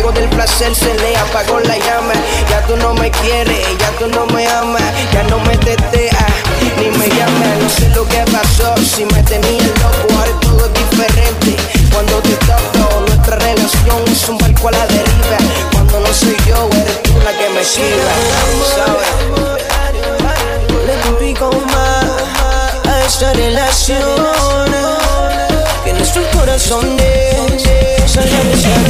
fuego del placer se le apagó la llama. Ya tú no me quieres, ya tú no me amas, ya no me teteas, ni me llamas. No sé lo que pasó, si me tenía loco, ahora todo es diferente. Cuando te toco, nuestra relación es un barco a la deriva. Cuando no soy yo, eres tú la que me esquiva, ¿sabes? Le complico más a esta relación, que nuestro corazón es